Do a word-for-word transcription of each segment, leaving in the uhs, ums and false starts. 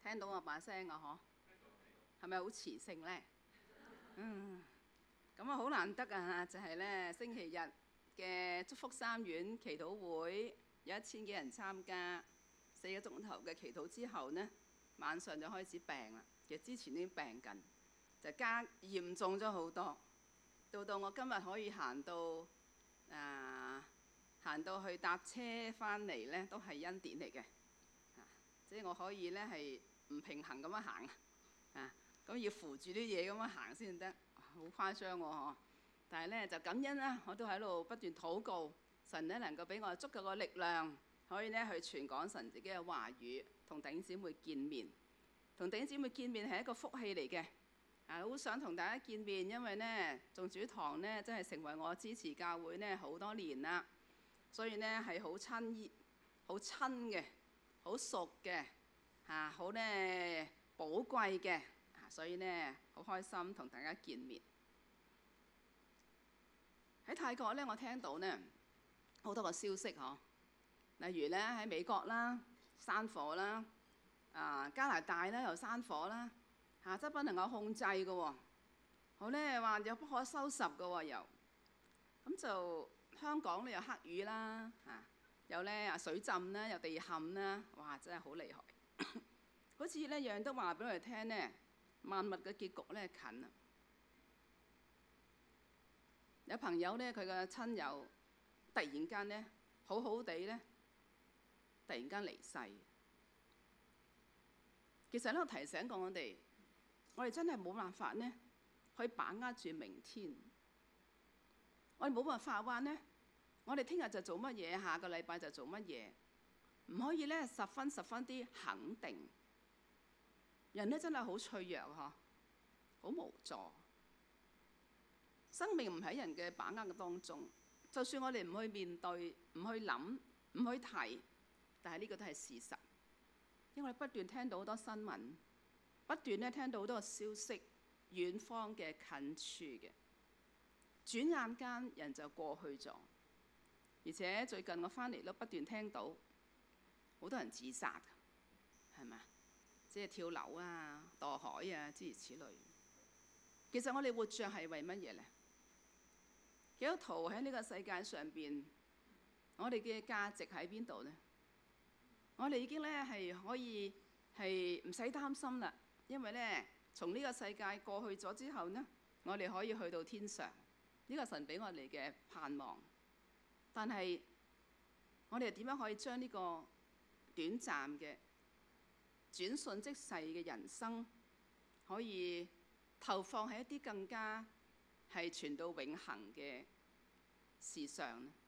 聽到我把聲啊？嗬，係咪好磁性呢？嗯，咁啊好難得啊！就係呢星期日嘅祝福三院祈禱會，有一千幾人參加，四個鐘頭嘅祈禱之後呢，晚上就開始病啦。其實之前已經病緊，就加嚴重咗好多。到到我今日可以行到啊行到去搭車翻嚟呢，都係恩典嚟嘅。啊，即係我可以呢係唔平衡咁樣行啊，咁要扶住啲嘢咁樣行先得，好誇張喎嗬！但係呢，就感恩啦，我都喺度不斷禱告，神呢能夠俾我足夠嘅力量，可以呢去傳講神自己嘅話語，同弟兄姊妹見面。同弟兄姊妹見面係一個福氣嚟嘅。啊，好想同大家見面，因為呢，眾主堂呢真係成為我支持教會呢好多年啦，所以呢係好親熱、好親嘅、好熟嘅，嚇好呢寶貴嘅，所以呢好開心同大家見面。喺泰國呢，我聽到呢好多個消息嗬，例如呢喺美國啦山火啦，啊加拿大呢又山火啦。嚇，真不能夠控制嘅喎，好咧話又不可收拾嘅喎又，咁就香港咧有黑雨啦，嚇，有咧啊水浸啦，有地陷啦，哇真係好厲害，好似咧樣樣都話俾我哋聽呢，萬物嘅結局咧近啦。有朋友咧佢嘅親友突然間咧好好地咧，突然間離世。其實咧我提醒過我哋。我哋真係冇辦法呢，去把握住明天。我哋冇辦法話呢，我哋聽日就做乜嘢，下個禮拜就做乜嘢，唔可以呢十分十分啲肯定。人呢真係好脆弱嗬，好無助。生命唔喺人嘅把握嘅當中，就算我哋唔去面對、唔去諗、唔去提，但係呢個都係事實。因為我哋不斷聽到好多新聞。不斷咧聽到好多個消息，遠方嘅、近處嘅，轉眼間人就過去咗。而且最近我翻嚟都不斷聽到好多人自殺，係咪？即係跳樓啊、墮海啊，諸如此類。其實我哋活着係為乜嘢呢？基督徒喺呢個世界上邊，我哋嘅價值喺邊度呢？我哋已經咧係可以係唔使擔心啦。因為呢，從呢個世界過去咗之後呢，我哋可以去到天上，呢個神俾我哋嘅盼望。但係我哋點樣可以將呢個短暫嘅轉瞬即逝嘅人生，可以投放喺一啲更加係傳到永恆嘅事上呢？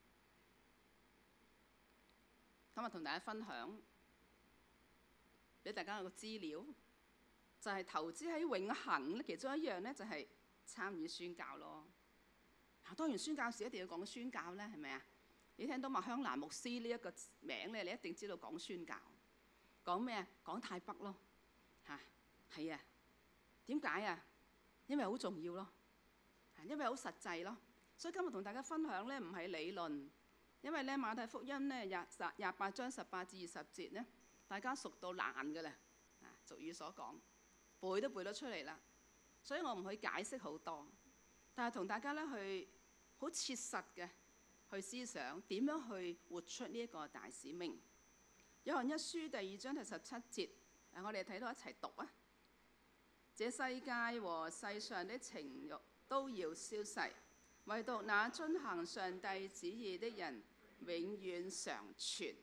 今日同大家分享，俾大家有個資料。就係投資喺永恆咧，其中一樣咧就係參與宣教咯。啊，當然宣教士一定要講宣教咧，係咪啊？你聽到麥香蘭牧師呢一個名咧，你一定知道講宣教。講咩啊？講泰北咯。嚇，係啊。點解啊？因為好重要咯。因為好實際咯。所以今日同大家分享咧，唔係理論。因為咧馬太福音咧廿十廿八章十八至二十節咧，大家熟到爛㗎啦。啊，俗語所講。背都背得出嚟啦，所以我唔去解釋好多，但係同大家咧去好切實嘅去思想點樣去活出呢一個大使命。約翰一書第二章第十七節，我哋睇到一齊讀啊！這世界和世上的情慾都要消逝，唯獨那遵行上帝旨意的人永遠常存。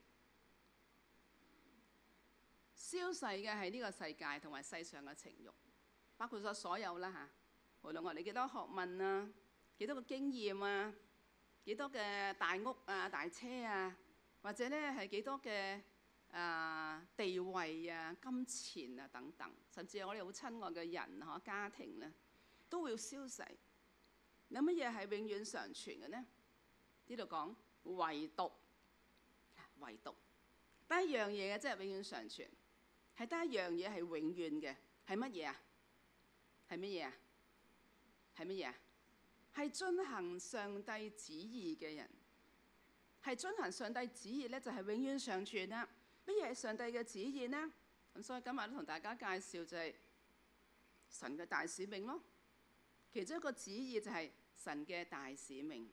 消逝嘅係呢個世界同埋世上嘅情慾，包括咗所有啦嚇。無論我哋幾多學問啊，幾多個經驗啊，幾多嘅大屋啊、大車啊，或者咧係幾多嘅啊地位啊、金錢啊等等，甚至係我哋好親愛嘅人嗬、家庭咧，都會消逝。有乜嘢係永遠常存嘅呢？呢度講唯獨，唯獨得一樣嘢嘅，即係永遠常存。係得一樣嘢係永遠嘅，係乜嘢啊？係乜嘢啊？係乜嘢啊？係遵行上帝旨意嘅人，係遵行上帝旨意咧，就係永遠常存啦。乜嘢係上帝嘅旨意呢？ 咁所以今日都同大家介紹就係神嘅大使命咯。其中一個旨意就係神嘅大使命。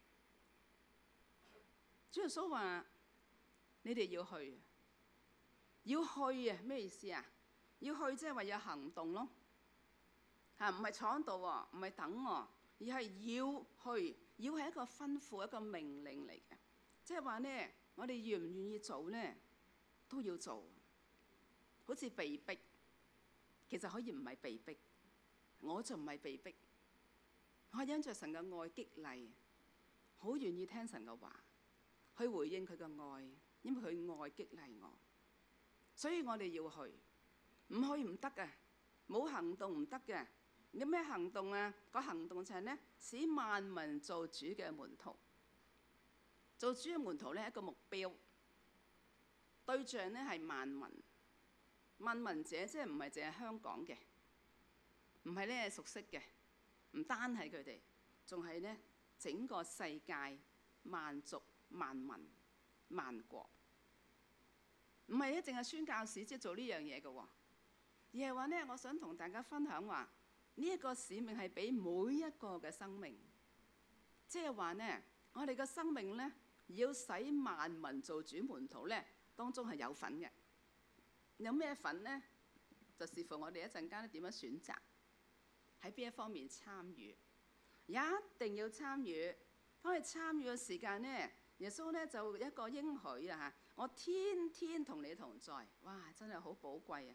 主耶穌話：你哋要去，要去啊！咩意思啊？要去即係話有行動咯，嚇唔係坐喺度喎，唔係等喎，而係要去。要係一個吩咐，一個命令嚟嘅，即係話呢，我哋願唔願意做呢，都要做。好似被逼，其實可以唔係被逼，我就唔係被逼，我係因着神嘅愛激勵，好願意聽神嘅話，去回應佢嘅愛，因為佢愛激勵我，所以我哋要去，唔去唔得嘅，冇行動唔得嘅。有咩行動啊？個行動就係呢，使萬民做主嘅門徒。做主嘅門徒呢，一個目標對象呢係萬民。萬民者即係唔係淨係香港嘅，唔係呢熟悉嘅，唔單係佢哋，仲係呢整個世界萬族萬民萬國。唔係咧，淨係宣教士即係做呢樣嘢嘅喎，而係話呢，我想同大家分享話。呢一個使命係俾每一個嘅生命，即係話呢，我哋嘅生命呢，要使萬民做主門徒呢，當中係有份嘅。有咩份呢？就視乎我哋一陣間點樣選擇，喺邊一方面參與，一定要參與。當你參與嘅時間呢，耶穌呢就一個應許啊嚇，我天天同你同在，哇！真係好寶貴啊！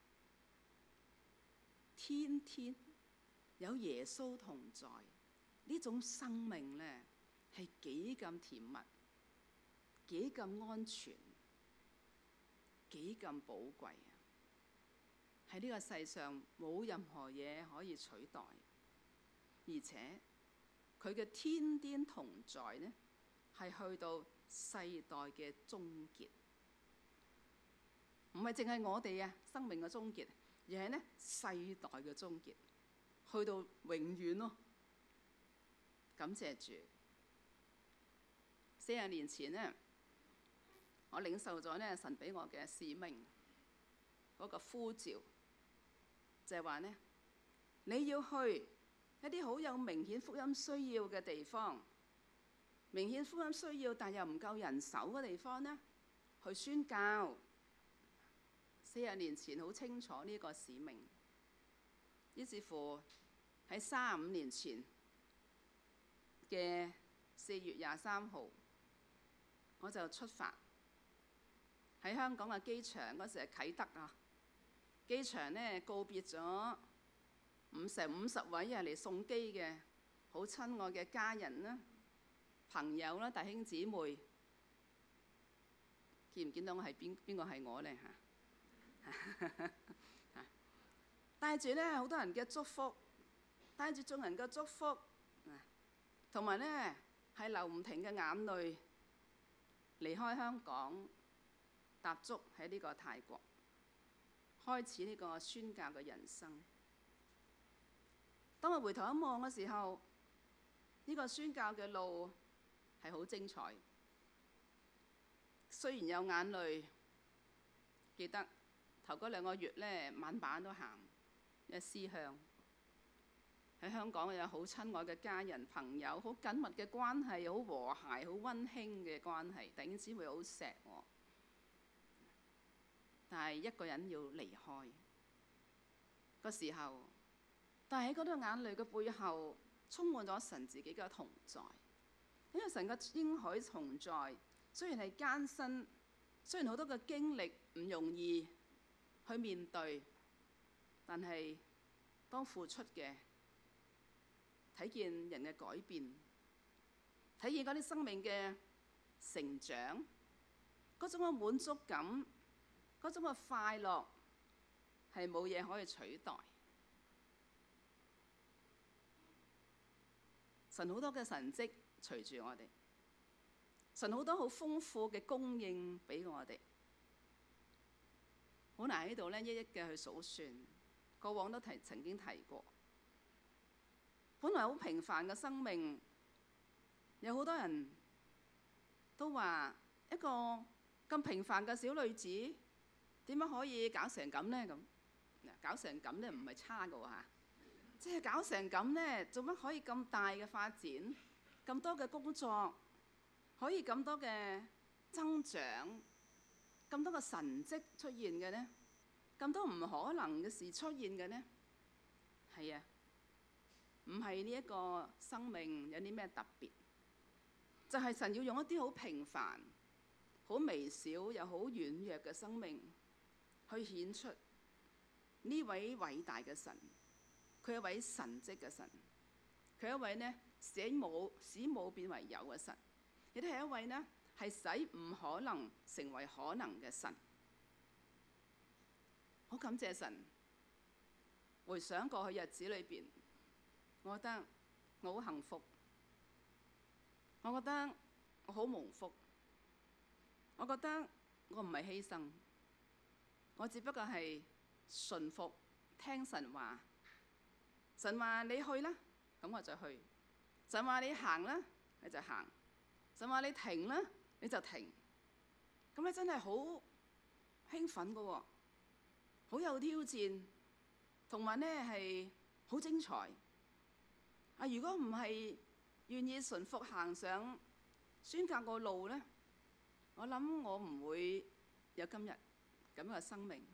天天有耶穌同在，呢種生命呢係幾咁甜蜜，幾咁安全，幾咁寶貴啊！喺呢個世上冇任何嘢可以取代，而且佢嘅天天同在呢係去到世代嘅終結，唔係淨係我哋啊生命嘅終結，而係呢世代嘅終結。去到永遠咯，感謝主。四十年前呢，我領受咗呢神俾我嘅使命，嗰個呼召，就係話呢，你要去一啲好有明顯福音需要嘅地方，明顯福音需要但又唔夠人手嘅地方呢，去宣教。四十年前好清楚呢個使命，於是乎。喺三十五年前嘅四月廿三號，我就出發喺香港嘅機場。嗰時係啟德啊，機場呢告別咗五成五十位係嚟送機嘅好親愛嘅家人啦、朋友啦、弟兄姊妹。見唔見到我係邊邊個係我呢？嚇？帶住呢好多人嘅祝福。帶住眾人嘅祝福，同埋呢係流唔停嘅眼淚，離開香港，踏足喺呢個泰國，開始呢個宣教嘅人生。當我回頭一望嘅時候，呢個宣教嘅路係好精彩。雖然有眼淚，記得頭嗰兩個月呢，晚晚都喊，因為思鄉。喺香港有好親愛嘅家人朋友，好緊密嘅關係，好和諧、好溫馨嘅關係，弟兄姊妹好錫我。但係一個人要離開個時候，但係喺嗰啲眼淚嘅背後，充滿咗神自己嘅同在。因為神嘅應許同在，雖然係艱辛，雖然好多嘅經歷唔容易去面對，但係當付出嘅。睇見人嘅改變，睇見嗰啲生命嘅成長，嗰種嘅滿足感，嗰種嘅快樂，係冇嘢可以取代。神好多嘅神蹟隨住我哋，神好多好豐富嘅供應俾我哋，好難喺度呢一一嘅去數算，過往都提曾經提過。本來好平凡嘅生命，有好多人都話一個咁平凡嘅小女子， 點樣可以搞成咁呢？咁搞成咁呢，唔係差㗎喎嚇，即係搞成咁呢，做乜可以咁大嘅發展，咁多嘅工作，可以咁多嘅增長，咁多嘅神蹟出現嘅呢？咁多唔可能嘅事出現嘅呢？係啊，唔係呢一個生命有啲咩特別，就係神要用一啲好平凡、好微小又好軟弱嘅生命去顯出呢位偉大嘅神。佢係一位神蹟嘅神，佢係一位呢使冇使冇變為有嘅神，亦都係一位呢係使唔可能成為可能嘅神。好感謝神。回想過去日子裏邊，我覺得我好幸福，我覺得我好蒙福，我覺得我唔係犧牲，我只不過係順服聽神話。神話你去啦，咁我就去；神話你行啦，你就行；神話你停啦，你就停。咁你真係好興奮㗎喎，好有挑戰，同埋呢係好精彩。啊，如果唔係願意順服行上宣教個路呢，我諗我唔會有今日咁嘅生命。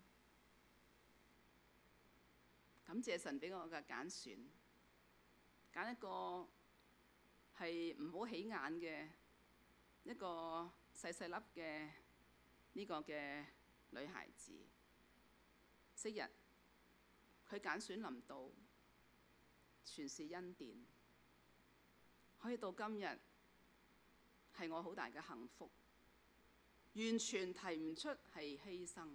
感謝神俾我嘅揀選，揀一個係唔好起眼嘅一個細細粒嘅呢個嘅女孩子。昔日佢揀選臨到，全是恩典，可以到今日係我好大嘅幸福，完全提唔出係犧牲。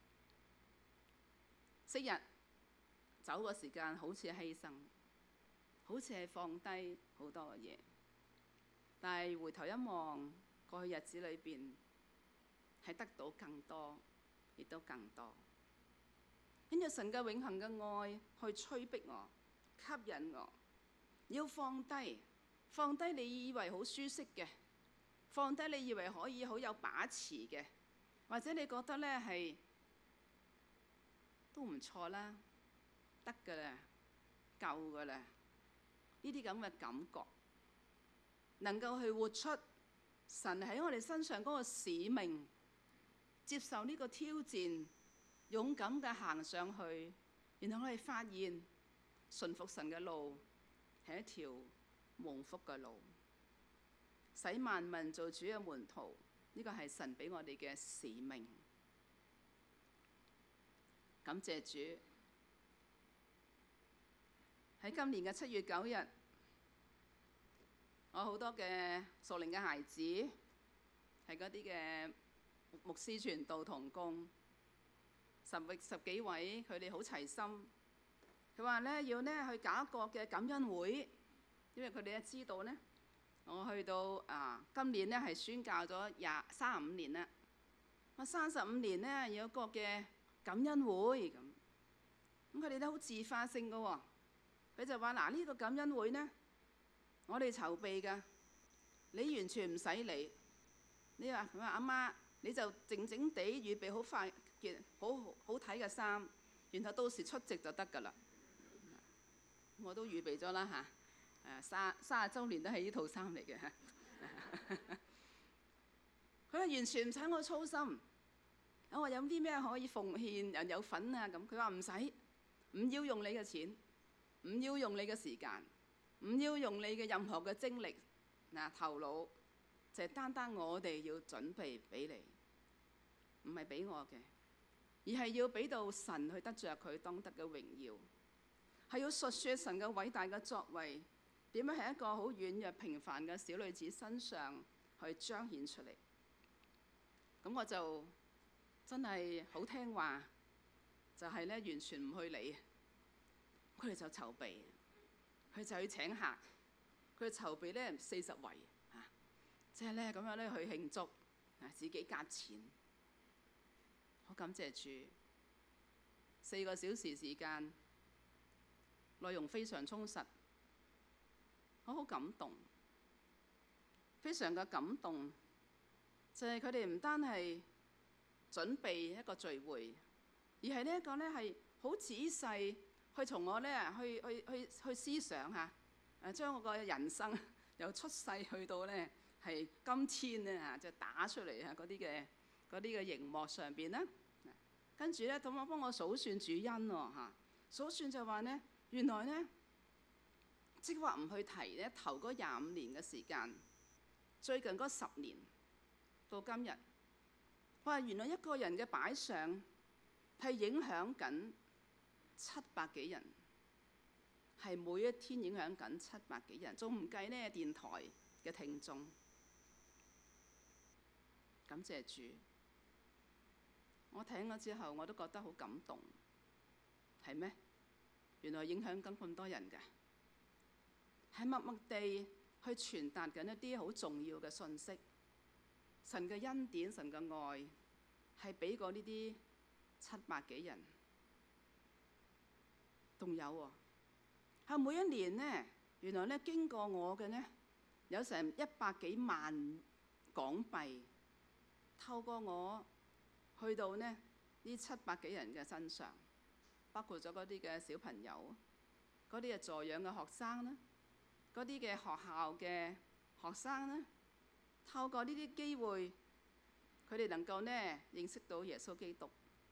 昔日走嘅時間好似係犧牲，好似係放低好多嘅嘢，但係回頭一望，過去日子裏邊係得到更多，亦都更多。因為神嘅永恆嘅愛去催逼我、吸引我，要放低，放低你以為好舒適嘅，放低你以為可以好有把持嘅，或者你覺得呢係都唔錯啦。得㗎啦，夠㗎啦，呢啲咁嘅感覺，能夠去活出神喺我哋身上嗰個使命，接受呢個挑戰，勇敢嘅行上去，然後我哋發現順服神嘅路係一條蒙福嘅路，使萬民做主嘅門徒，呢個係神俾我哋嘅使命。感謝主。喺今年嘅七月九日，我好多嘅屬靈嘅孩子，係嗰啲嘅牧師傳道同工，十位十幾位，佢哋好齊心。佢話呢要呢去搞一個嘅感恩會，因為佢哋都知道呢，我去到啊今年呢係宣教咗廿三十五年啦。我三十五年呢有一個嘅感恩會咁，咁佢哋都好自發性㗎喎。佢就話：嗱，呢個感恩會呢，我哋籌備㗎，你完全唔使理。你話佢話阿媽，你就靜靜地預備好塊件好好睇嘅衫，然後到時出席就得㗎啦。我都預備咗啦嚇，誒三三十週年都係呢套衫嚟嘅。佢話完全唔使我操心。我話有啲咩可以奉獻人有份啊咁，佢話唔使，唔要用你嘅錢。唔要用你嘅時間，唔要用你嘅任何嘅精力嗱頭腦，就係單單我哋要準備俾你，唔係俾我嘅，而係要俾到神去得着佢當得嘅榮耀，係要述説神嘅偉大嘅作為點樣喺一個好軟弱平凡嘅小女子身上去彰顯出嚟。咁我就真係好聽話，就係咧完全唔去理。佢哋就籌備，佢就去請客，佢哋籌備咧四十圍嚇，即係咧咁樣咧去慶祝，啊自己夾錢，好感謝主。四個小時時間，內容非常充實，我好感動，非常嘅感動，就係佢哋唔單係準備一個聚會，而係呢一個咧係好仔細去從我咧去去去去思想嚇，誒將我個人生由出世去到咧係今天咧嚇，就打出嚟啊嗰啲嘅嗰啲嘅熒幕上邊咧，跟住咧咁我幫我數算主因喎嚇，數算就話咧原來咧即係話唔去提咧頭嗰廿五年嘅時間，最近嗰十年到今日。哇！原來一個人嘅擺上係影響緊七百幾人，係每一天影響緊七百幾人，仲唔計呢電台嘅聽眾。感謝主，我聽咗之後我都覺得好感動，係咩？原來影響緊咁多人㗎，係默默地去傳達緊一啲好重要嘅信息。神嘅恩典、神嘅愛係俾過呢啲七百幾人，仲有喎。係每一年呢，原來咧經過我嘅呢，有成一百幾萬港幣，透過我去到呢呢七百幾人嘅身上，包括咗嗰啲嘅小朋友、嗰啲嘅助養嘅學生啦、嗰啲嘅學校嘅學生啦。透過呢啲機會，佢哋能夠呢認識到耶穌基督。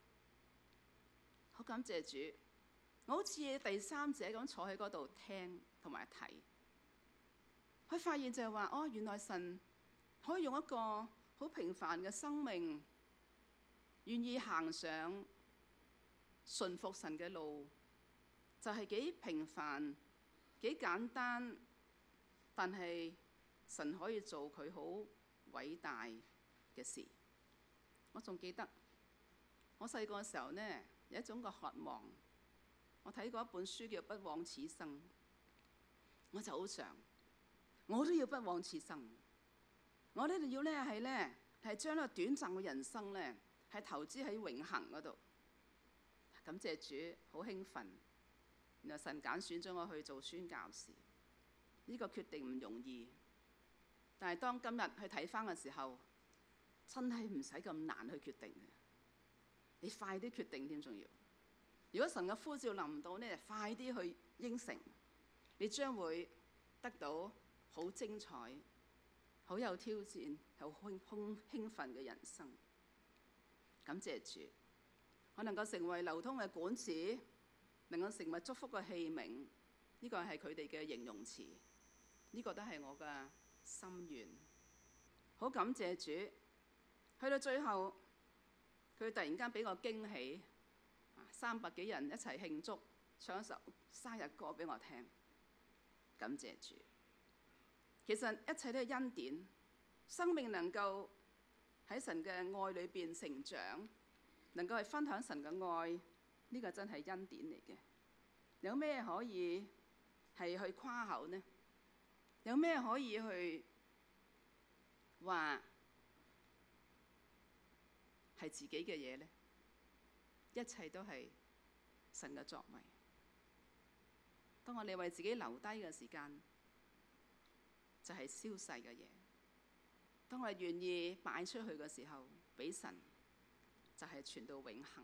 好感謝主，我好似第三者咁坐喺嗰度聽同埋睇，佢發現就係話：哦，原來神可以用一個好平凡嘅生命，願意行上順服神嘅路，就係幾平凡、幾簡單，但係神可以做佢好偉大嘅事。我仲記得我細個嘅時候呢，有一種個渴望。我睇過一本書叫《不枉此生》，我就好想，我都要不枉此生。我呢度要呢係呢係將呢個短暫嘅人生呢係投資喺永恆嗰度。感謝主，好興奮。然後神揀選咗我去做宣教士，呢個決定唔容易。但係當今日去睇返嘅時候，真係唔使咁難去決定嘅。你快啲決定添，仲要。如果神嘅呼召臨到呢，快啲去應承，你將會得到好精彩、好有挑戰、好興興興奮嘅人生。感謝主，我能夠成為流通嘅管子，能夠成為祝福嘅器皿，呢個係佢哋嘅形容詞，呢個都係我嘅心願。好感謝主，去到最後，佢突然間俾我驚喜，三百幾人一齊慶祝，唱一首生日歌俾我聽。感謝主，其實一切都係恩典，生命能夠喺神嘅愛裏邊成長，能夠係分享神嘅愛，呢個真係恩典嚟嘅。有咩可以係去誇口呢？有咩可以去話係自己嘅嘢呢？一切都係神嘅作為。當我哋為自己留低嘅時間，就係消逝嘅嘢。當我哋願意擺出去嘅時候，俾神就係傳到永恆。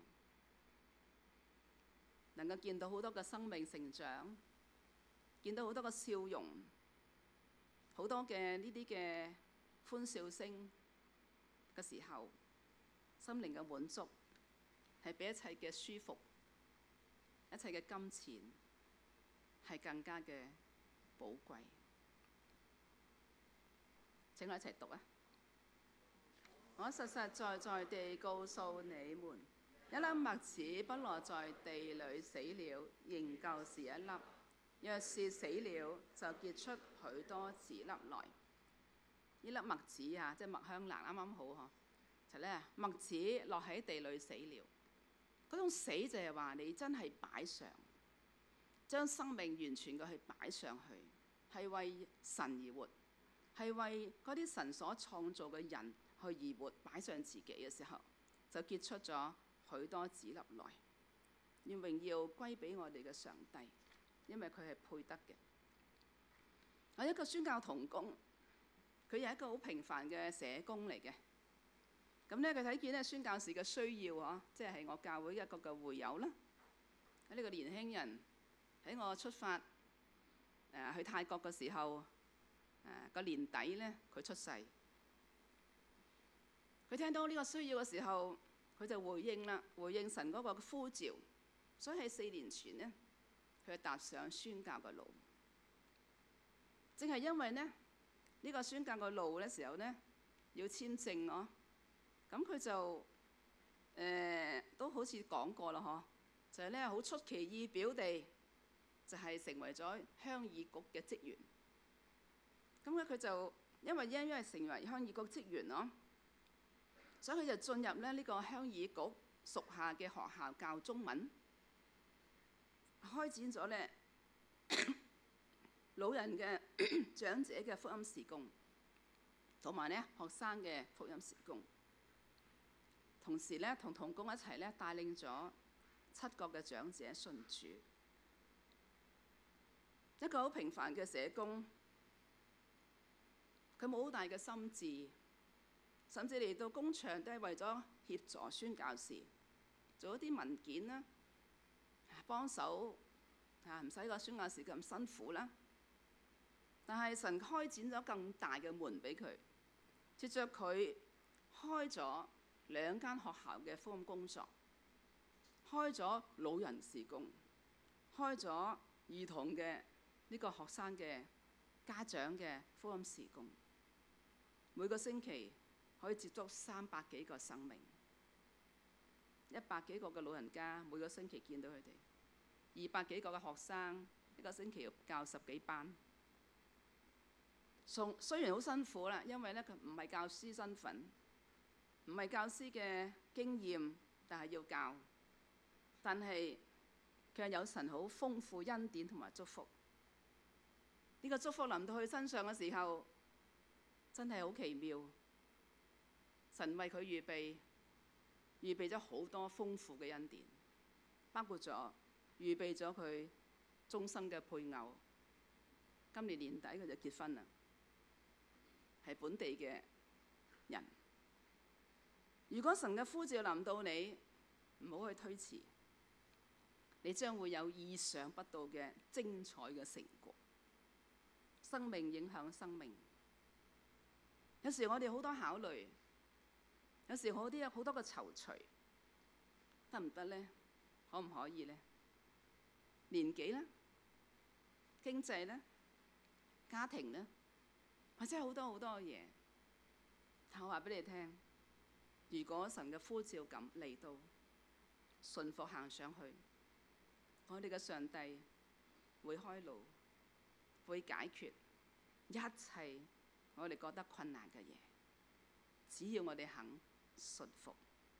能夠見到好多嘅生命成長，見到好多嘅笑容，好多嘅呢啲嘅歡笑聲嘅時候，心靈嘅滿足係比一切嘅舒服、一切嘅金錢係更加嘅寶貴。請我一齊讀啊！我實實在在地告訴你們，一粒麥子不落在地裏死了，仍舊是一粒；若是死了，就結出許多子粒來。呢粒麥子啊，即係麥香蘭，啱啱好嗬。就咧，麥子落喺地裏死了，嗰種死就係話你真係擺上，將生命完全嘅去擺上去，係為神而活，係為嗰啲神所創造嘅人去而活，擺上自己嘅時候，就結出咗許多子粒來。願榮耀歸俾我哋嘅上帝，因為佢係配得嘅。我一個宣教同工，佢係一個好平凡嘅社工嚟嘅。 咁咧佢睇見咧宣教士嘅需要嗬，即係我教會一個嘅會友啦。喺呢個年輕人喺我出發誒、呃、去泰國嘅時候，誒、呃、個年底咧佢出世。佢聽到呢個需要嘅時候，佢就回應啦，回應神嗰個呼召。所以喺四年前呢，佢踏上宣教嘅路。正係因為呢，呢、呢個宣教嘅路嘅時候呢，要簽證哦，咁佢就誒、呃、都好似講過啦，嗬，就係咧好出其意表地，就係、是、成為咗鄉議局嘅職員。咁咧佢就因為因因為成為鄉議局職員咯。所以佢就進入咧呢個鄉議局屬下嘅學校教中文，開展咗咧老人嘅長者嘅福音事工，同埋咧學生嘅福音事工。同時咧同同工一齊咧帶領咗七個嘅長者信主。一個好平凡嘅社工，佢冇好大嘅心志。甚至嚟到工場都係為咗協助宣教士做一啲文件啦，幫手嚇唔使個宣教士咁辛苦啦。但係神開展咗更大嘅門俾佢，藉著佢開咗兩間學校嘅福音工作，開咗老人事工，開咗兒童嘅呢個學生嘅家長嘅福音事工，每個星期可以接觸三百幾個生命，一百幾個嘅老人家每個星期見到佢哋，二百幾個嘅學生一個星期要教十幾班。從雖然好辛苦啦，因為咧佢唔係教師身份，唔係教師嘅經驗，但係要教。但係佢係有神好豐富恩典同埋祝福。呢、這個祝福臨到佢身上嘅時候，真係好奇妙。神為佢預備，預備咗好多豐富嘅恩典，包括咗預備咗佢終生嘅配偶。今年年底佢就結婚啦，係本地嘅人。如果神嘅呼召臨到你，唔好去推遲，你將會有意想不到嘅精彩嘅成果。生命影響生命，有時我哋好多考慮。有時好啲有好多個躊躇，得唔得呢？可唔可以呢？年紀呢？經濟呢？家庭呢？或者好多好多嘢。但我話俾你聽，如果神嘅呼召咁嚟到，順服行上去，我哋嘅上帝會開路，會解決一切我哋覺得困難嘅嘢，只要我哋肯順服。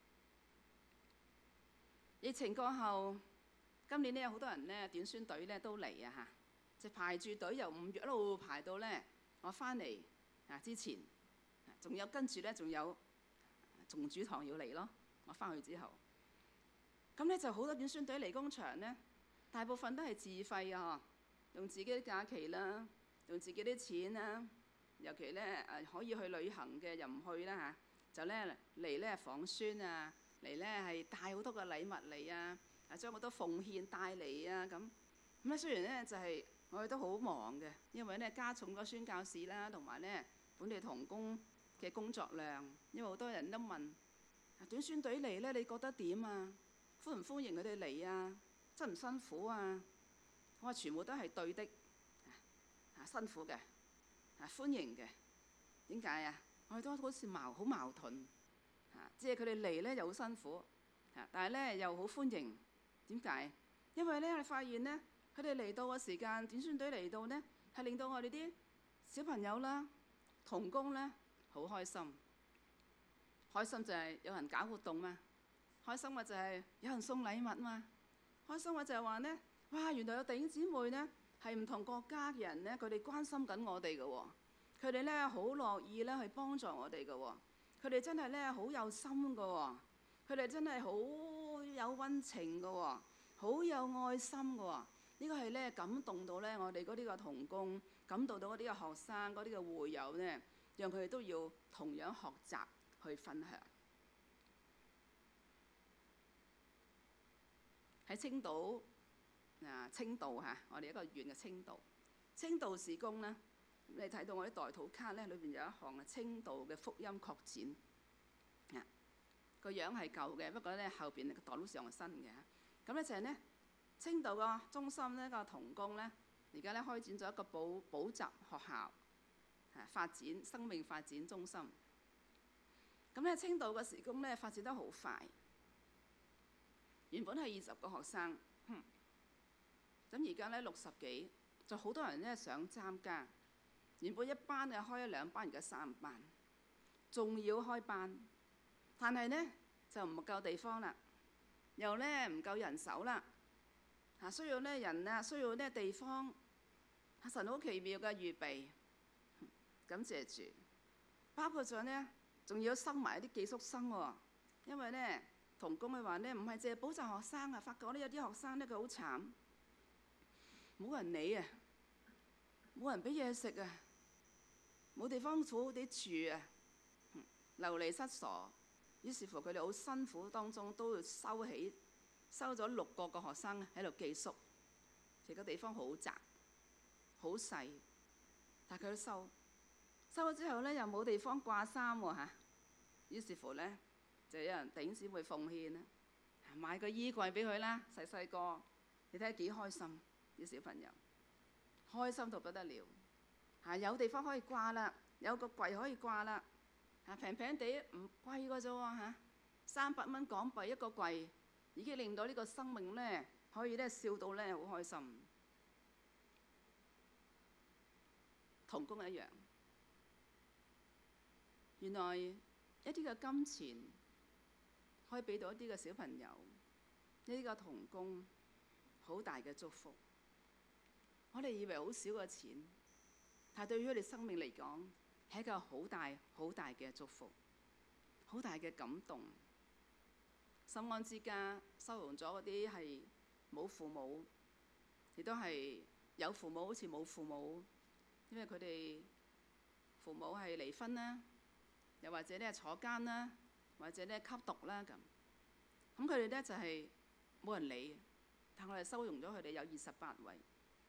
疫情過後，今年呢有好多人呢短宣隊呢都嚟啊嚇，即係排住隊由五月一路排到呢我翻嚟啊之前，仲有跟住呢仲有仲主堂要嚟咯。我翻去之後，咁呢就好多短宣隊嚟工場呢，大部分都係自費啊，用自己啲假期啦，用自己啲錢啦，尤其呢誒可以去旅行嘅又唔去啦嚇。就咧嚟咧訪宣啊，嚟咧係帶好多嘅禮物嚟啊，啊將好多奉獻帶嚟啊咁。咁咧雖然咧就係、是、我哋都好忙嘅，因為咧加重咗宣教士啦，同埋咧本地同工嘅工作量。因為好多人都問，短宣隊嚟咧，你覺得點啊？歡唔歡迎佢哋嚟啊？辛唔辛苦啊？我話全部都係對的，啊辛苦嘅，啊歡迎嘅。點解啊？我哋都好似矛好矛盾，嚇，即係佢哋嚟咧又好辛苦，嚇，但係咧又好歡迎。點解？因為咧我哋發現咧，佢哋嚟到嘅時間，短宣隊嚟到咧，係令到我哋啲小朋友啦、同工咧好開心。開心就係有人搞活動嘛，開心嘅就係有人送禮物嘛，開心嘅就係話咧，哇！原來有弟兄姊妹咧係唔同國家嘅人咧，佢哋關心緊我哋嘅喎。佢哋咧好樂意咧去幫助我哋嘅喎，佢哋真係咧好有心嘅喎，佢哋真係好有溫情嘅喎，好有愛心嘅喎。呢個係咧感動到咧我哋嗰啲嘅同工，感動到嗰啲嘅學生、嗰啲嘅會友咧，讓佢哋都要同樣學習去分享。 喺青島啊，青道嚇，我哋一個縣嘅青道。青道事工咧，你睇到我啲代禱卡咧，裏邊有一項係青道嘅福音擴展。啊，個樣係舊嘅，不過咧後邊個代禱上係新嘅。咁咧就係咧，青道個中心呢個同工咧，而家咧開展咗一個補補習學校，啊發展生命發展中心。咁咧青道嘅事工咧發展得好快，原本係二十個學生，咁而家咧六十幾，就好多人咧想參加。原本一班就開咗兩班，而家三班，仲要開班，但係呢就唔夠地方啦，又咧唔夠人手啦，嚇需要咧人啊，需要咧地方，神好奇妙嘅預備，感謝主，包括咗呢，仲要收埋啲寄宿生喎，因為呢同工佢話呢，唔係淨係補習學生啊，發覺呢有啲學生呢，佢好慘，冇人理啊，冇人俾嘢食啊，冇地方好好地住啊，流離失所。於是乎佢哋好辛苦當中都要收起，收咗六個個學生喺度寄宿。其實個地方好窄，好細，但係佢都收。收咗之後呢，又冇地方掛衫喎嚇。於是乎呢，就有人頂姊妹奉獻啦，買個衣櫃俾佢啦，細細個，你睇下幾開心啲小朋友，開心到不得了嚇，有地方可以掛啦，有個櫃可以掛啦。啊，平平地唔貴嘅啫喎嚇，三百蚊港幣一個櫃，已經令到呢個生命咧可以咧笑到咧好開心。同工一樣，原來一啲嘅金錢可以俾到一啲嘅小朋友，呢啲嘅同工好大嘅祝福。我哋以為好少嘅錢，但係對於佢哋生命嚟講，係一個好大好大嘅祝福，好大嘅感動。心安之家收容咗嗰啲係冇父母，亦都係有父母好似冇父母，因為佢哋父母係離婚啦，又或者咧坐監啦，或者咧吸毒啦咁。咁佢哋咧就係冇人理，但我哋收容咗佢哋有二十八位。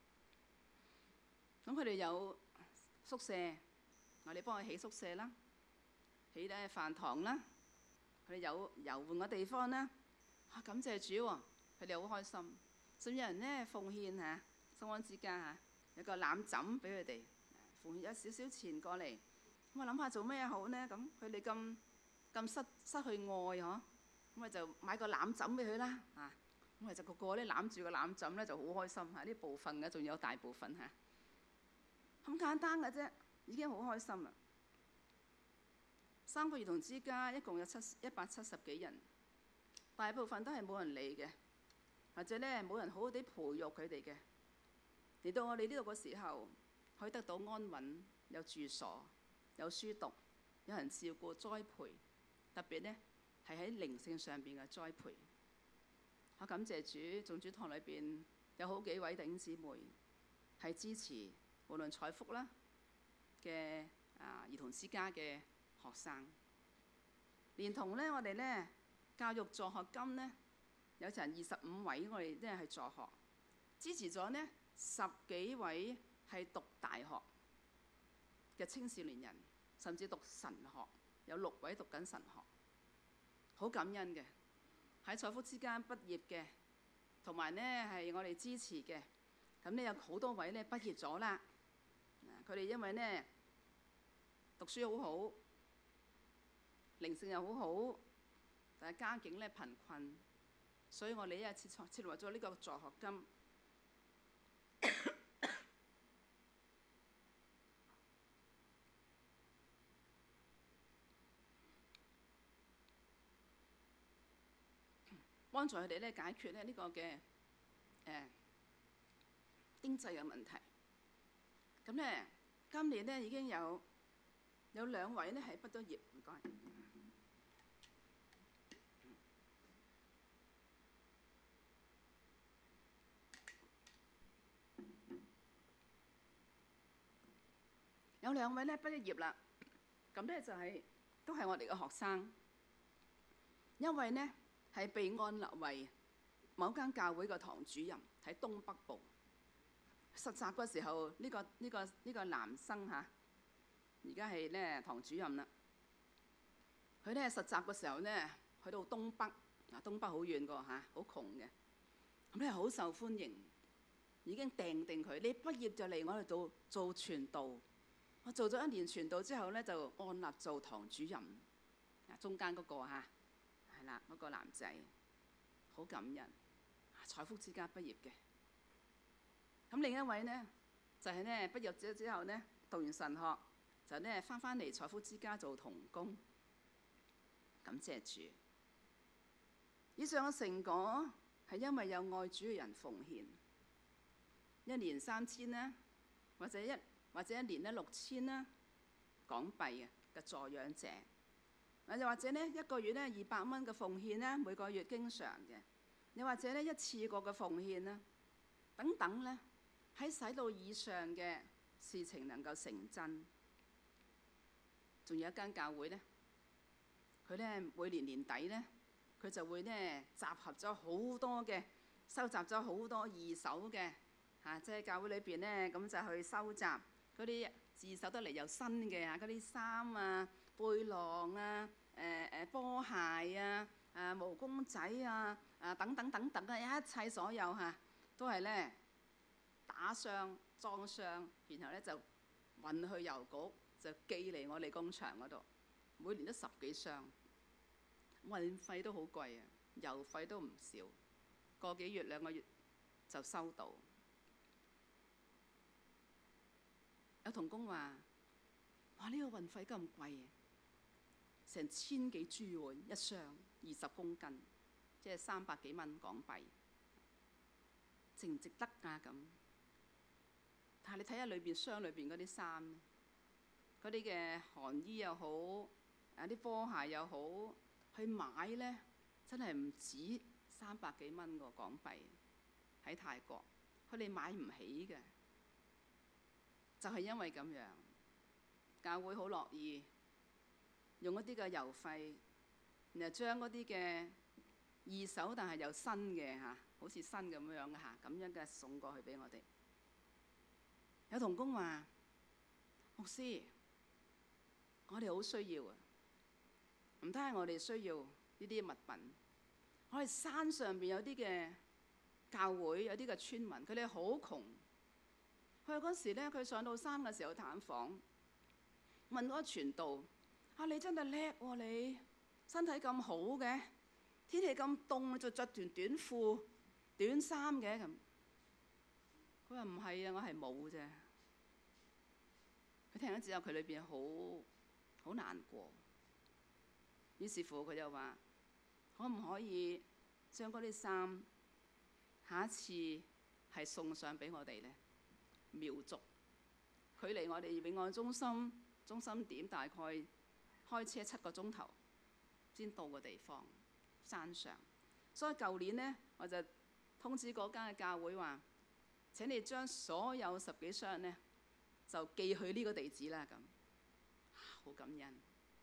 咁佢哋有宿舍。我哋幫佢起宿舍啦，起咧飯堂啦，佢哋有遊玩嘅地方啦。啊，感謝主喎，佢哋好開心。甚至有人咧奉獻嚇，心安之家嚇，有個攬枕俾佢哋，奉獻咗少少錢過嚟。咁我諗下做咩好呢？咁佢哋咁咁失失去愛嗬，咁我就買個攬枕俾佢啦。啊，咁我就個個咧攬住個攬枕咧就好開心嚇，呢部分嘅仲有大部分嚇，咁簡單嘅啫。已經好開心啦！三個兒童之家一共有七一百七十幾人，大部分都係冇人理嘅，或者咧冇人好好地培育佢哋嘅。嚟到我哋呢度嘅時候，可以得到安穩，有住所，有書讀，有人照顧栽培，特別呢係喺靈性上邊嘅栽培。我感謝主，眾主堂裏邊有好幾位弟兄姊妹係支持，無論財福啦嘅啊兒童之家嘅學生，連同咧我哋咧教育助學金咧有成二十五位，我哋咧係助學，支持咗呢十幾位係讀大學嘅青少年人，甚至讀神學，有六位讀緊神學，好感恩嘅。喺財福之間畢業嘅，同埋呢係我哋支持嘅，咁呢有好多位咧畢業咗啦。佢哋因為呢讀書好好，靈性又好好，但係家境咧貧困，所以我哋一日設設設立咗呢個助學金。幫助佢哋咧解決咧呢個嘅誒、呃、經濟嘅問題。咁咧今年咧已經有有兩位咧係畢咗業，唔該。有兩位咧畢咗業啦，咁咧就係、是、都係我哋嘅學生，因為呢係被按立為某間教會個堂主任喺東北部實習嗰時候，呢、呢個呢、呢個呢、呢個男生嚇，而家係咧堂主任啦。佢咧實習嘅時候咧，去到東北，嗱東北好遠個嚇，好窮嘅，咁咧好受歡迎，已經訂定佢，你畢業就嚟我哋度做傳道。我做咗一年傳道之後咧，就按立做堂主任。啊，中間嗰個嚇，係啦，嗰個男仔好感人，財福之家畢業嘅。咁另一位呢，就係咧畢業咗之後咧，讀完神學就咧翻返嚟財福之家做同工。感謝主，以上嘅成果係因為有愛主嘅人奉獻，一年三千啦，或者一或者一年咧六千啦港幣嘅助養者，又或者呢一個月咧二百蚊嘅奉獻啦，每個月經常嘅，又或者呢一次過嘅奉獻啦，等等呢，喺使到以上嘅事情能夠成真。仲有一間教會呢，佢咧每年年底咧，佢就會咧集合咗好多嘅，收集咗好多二手嘅嚇、啊，即係教會裏邊咧咁就去收集嗰啲二手得嚟又新嘅啊，嗰啲衫啊、背囊啊、誒、呃、誒波鞋啊、啊毛公仔啊、啊等等等等啊，一切所有嚇、啊、都係咧打箱裝箱，然後咧就運去郵局，就寄嚟我哋工場嗰度，每年都十幾箱。運費都好貴啊，郵費都唔少，個幾月兩個月就收到。有同工話：哇！呢、這個運費咁貴啊，成千幾銖喎一箱，二十公斤，即係三百幾蚊港幣，值唔值得啊？咁，但係你睇下裏邊箱裏邊嗰啲衫，嗰啲嘅寒衣又好，啊啲波鞋又好。去買呢，真係唔止三百幾蚊個港幣，喺泰國，佢哋買唔起嘅，就係、是、因為咁樣，教會好樂意用一啲嘅郵費，然後將嗰啲嘅二手但係又新嘅嚇，好似新咁樣嘅嚇，咁樣嘅送過去俾我哋。有同工話：牧師，我哋好需要啊！唔單係我哋需要呢啲物品，我哋山上邊有啲嘅教會，有啲嘅村民，佢哋好窮。佢嗰時咧，佢上到山嘅時候探訪，問嗰個傳道：啊，你真係叻喎！你身體咁好嘅，天氣咁凍，你就着段短褲、短衫嘅咁。佢話唔係啊，我係冇啫。佢聽咗之後，佢裏邊好好難過。於是乎，佢就話：可唔可以將嗰啲衫下一次係送上俾我哋呢？苗族距離我哋永愛中心中心點大概開車七個鐘頭先到嘅地方，山上。所以舊年呢，我就通知嗰間嘅教會話：請你將所有十幾箱呢，就寄去呢個地址啦。咁好感恩。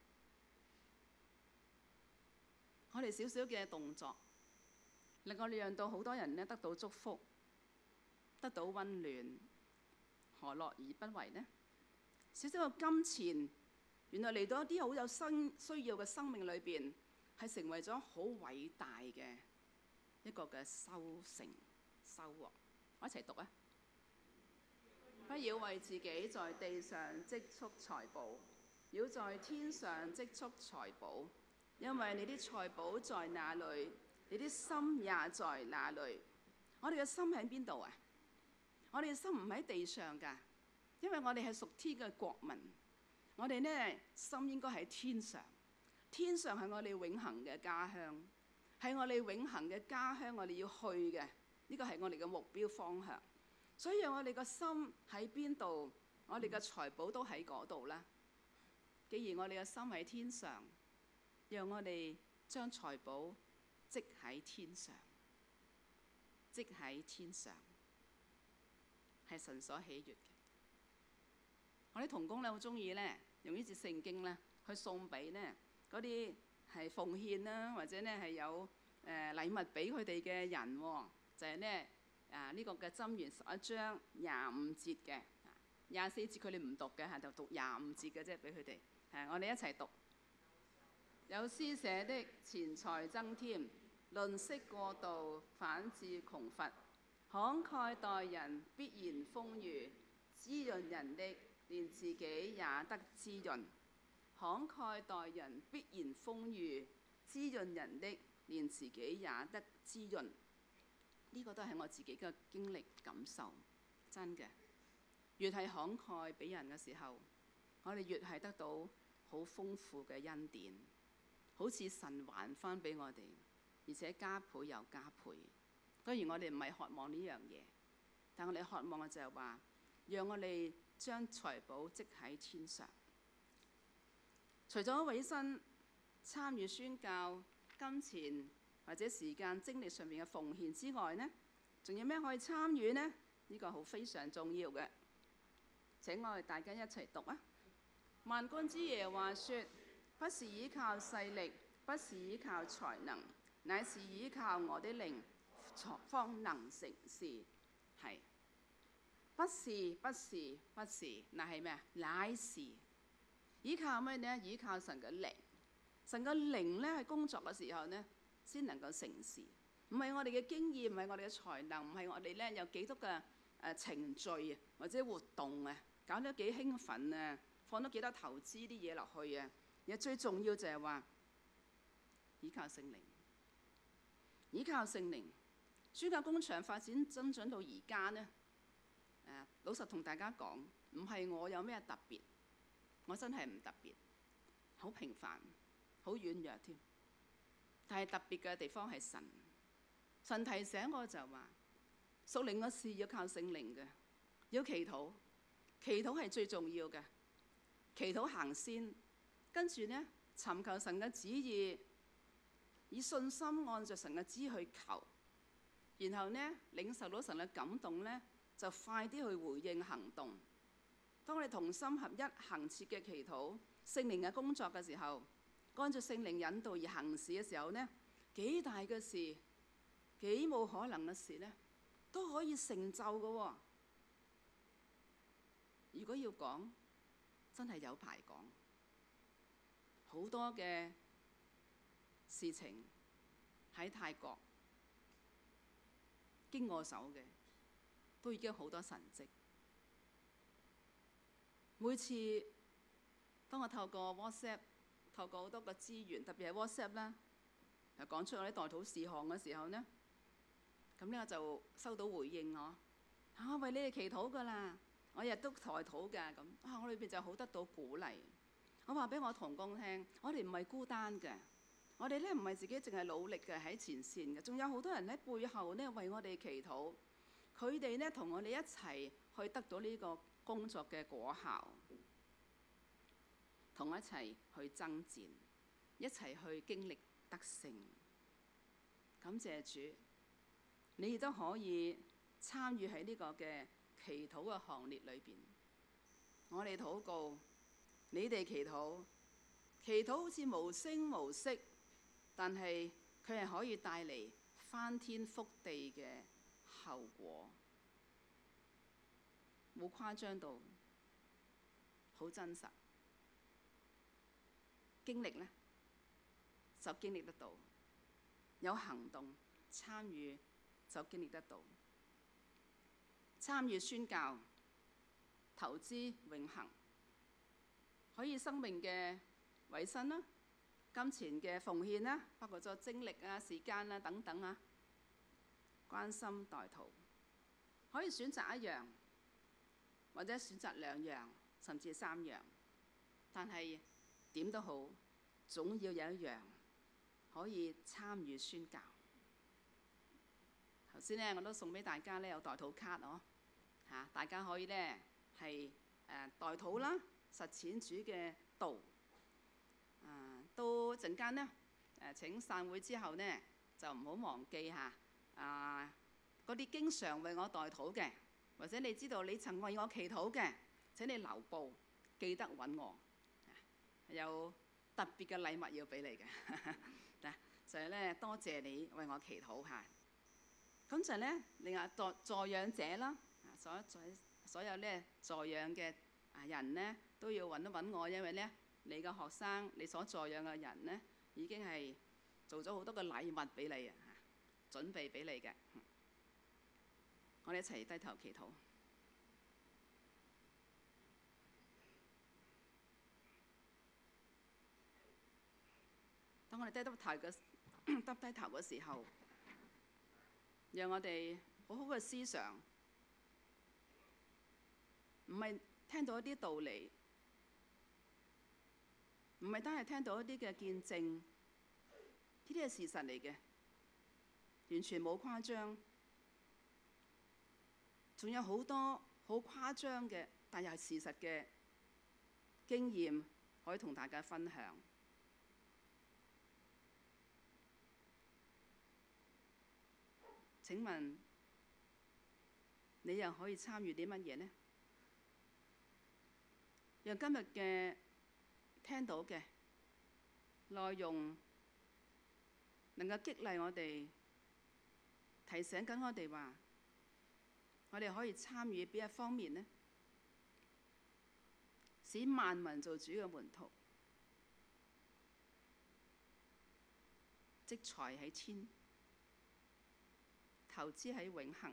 我哋少少嘅動作，令我哋讓到好多人咧得到祝福，得到溫暖，何樂而不為呢？少少嘅金錢，原來嚟到一啲好有生需要嘅生命裏邊，係成為咗好偉大嘅一個嘅收成收穫。我一齊讀啊！不要為自己在地上積蓄財寶，要在天上積蓄財寶。因為你啲財寶在哪裏，你啲心也在哪裏。我哋嘅心喺邊度啊？我哋嘅心唔喺地上㗎，因為我哋係屬天嘅國民。我哋呢心應該喺天上，天上係我哋永恆嘅家鄉，係我哋永恆嘅家鄉，我哋要去嘅，呢個係我哋嘅目標方向。所以我哋個心喺邊度，我哋嘅財寶都喺嗰度啦。既然我哋嘅心喺天上，讓我哋將財寶積喺天上，積喺天上，係神所喜悅嘅。我啲同工咧好中意咧，用呢節聖經咧去送俾咧嗰啲係奉獻啦，或者咧係有誒禮物俾佢哋嘅人喎，就係咧啊呢個嘅箴言十一章廿五節嘅，廿四節佢哋唔讀嘅嚇，就讀廿五節嘅啫，俾佢哋。係我哋一齊讀。有施捨的錢財增添，吝嗇過度反致窮乏。慷慨待人必然豐裕，滋潤人的連自己也得滋潤。慷慨待人必然豐裕，滋潤人的連自己也得滋潤。呢、這個都係我自己嘅經歷感受，真嘅。越係慷慨俾人嘅時候，我哋越係得到好豐富嘅恩典，好似神還翻俾我哋，而且加倍又加倍。當然我哋唔係渴望呢樣嘢，但我哋渴望嘅就係話，讓我哋將財寶積喺天上。除咗委身參與宣教、金錢或者時間、精力上面嘅奉獻之外呢，仲有咩可以參與呢？呢、這個好非常重要嘅。請我哋大家一齊讀啊！萬軍之耶和華說：不是依靠勢力，不是依靠才能，乃是依靠我的靈，方能成事。係，不是，不是，不是，乃係咩啊？乃是依靠咩呢？依靠神嘅靈。神嘅靈咧喺工作嘅時候呢，先能夠成事。唔係我哋嘅經驗，唔係我哋嘅才能，唔係我哋咧有幾多嘅誒程序啊，或者活動啊，搞得幾興奮啊，放咗幾多投資啲嘢落去啊。而最重要就係話依靠聖靈，依靠聖靈。宣教工場發展增長到而家呢，誒、啊、老實同大家講，唔係我有咩特別，我真係唔特別，好平凡，好軟弱添。但係特別嘅地方係神，神提醒我就話，屬靈嘅事要靠聖靈嘅，要祈禱，祈禱係最重要嘅，祈禱行先，跟住呢，尋求神嘅旨意，以信心按着神嘅旨意去求。然後呢，領受到神嘅感動呢，就快啲去回應行動。當我哋同心合一行切嘅祈禱，聖靈嘅工作嘅時候，按照聖靈引導而行事嘅時候呢，幾大嘅事，幾冇可能嘅事呢，都可以成就嘅喎。如果要講，真係有排講，好多嘅事情喺泰國經我手嘅，都已經好多神蹟。每次當我透過 WhatsApp， 透過好多個資源，特別係 WhatsApp 啦，又講出我啲代禱事項嘅時候呢，咁呢我就收到回應我，啊，我為你哋祈禱㗎啦，我日都代禱㗎咁，啊我裏邊就好得到鼓勵。我話俾我同工聽，我哋唔係孤單嘅。我哋咧唔係自己淨係努力嘅喺前線嘅，仲有好多人喺背後咧為我哋祈禱。佢哋咧同我哋一齊去得到呢個工作嘅果效，同一齊去爭戰，一齊去經歷得勝。感謝主，你亦都可以參與喺呢個嘅祈禱嘅行列裏邊。我哋禱告，你哋祈禱，祈禱好似無聲無息。但係佢係可以帶嚟翻天覆地嘅後果，冇誇張到，好真實。經歷呢，就經歷得到，有行動參與就經歷得到。參與宣教、投資永恆，可以生命嘅委身啦。金錢嘅奉獻啦，包括咗精力啊、時間啊等等啊，關心代禱，可以選擇一樣，或者選擇兩樣，甚至三樣。但係點都好，總要有一樣可以參與宣教。頭先呢，我都送俾大家呢有代禱卡哦，嚇大家可以呢係誒代禱啦，實踐主嘅道。啊，到陣間呢，誒請散會之後呢，就唔好忘記嚇啊嗰啲經常為我代禱嘅，或者你知道你曾為我祈禱嘅，請你留步，記得揾我。有特別嘅禮物要俾你嘅。 就係咧多謝你為我祈禱嚇。咁就係咧，另外助助養者啦，所所所有咧助養嘅啊人呢，都要揾一揾我，因為咧你嘅學生，你所助養嘅人呢，已經係做咗好多嘅禮物俾你啊，準備俾你嘅。我哋一齊低頭祈禱。當我哋低低頭嘅耷低頭嘅時候，讓我哋好好嘅思想，唔係聽到一啲道理，唔係單係聽到一啲嘅見證，呢啲係事實嚟嘅，完全冇誇張。仲有好多好誇張嘅，但又係事實嘅經驗可以同大家分享。請問你又可以參與啲乜嘢呢？讓今日嘅聽到嘅內容能夠激勵我哋，提醒緊我哋話，我哋可以參與邊一方面呢？使萬民做主嘅門徒，積財喺天，投資喺永恆，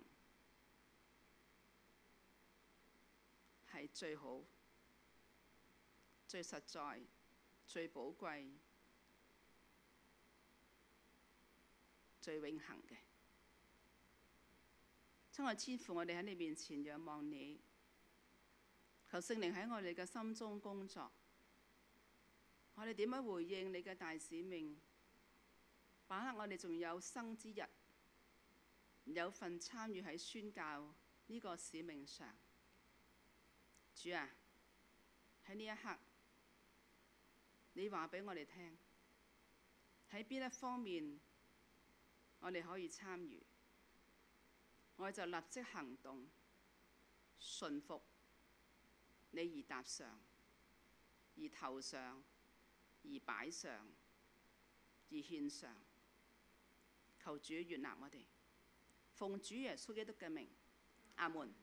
係最好、最實在、最寶貴、最永恆嘅。親愛天父，我哋喺你面前仰望你，求聖靈喺我哋嘅心中工作。我哋點樣回應你嘅大使命？把握我哋仲有生之日，有份參與喺宣教呢個使命上。主啊，喺呢一刻，你話俾我哋聽，喺邊一方面我哋可以參與，我哋就立即行動，順服你而踏上，而投上，而擺上，而獻上。求主悅納我哋，奉主耶穌基督嘅名，阿門。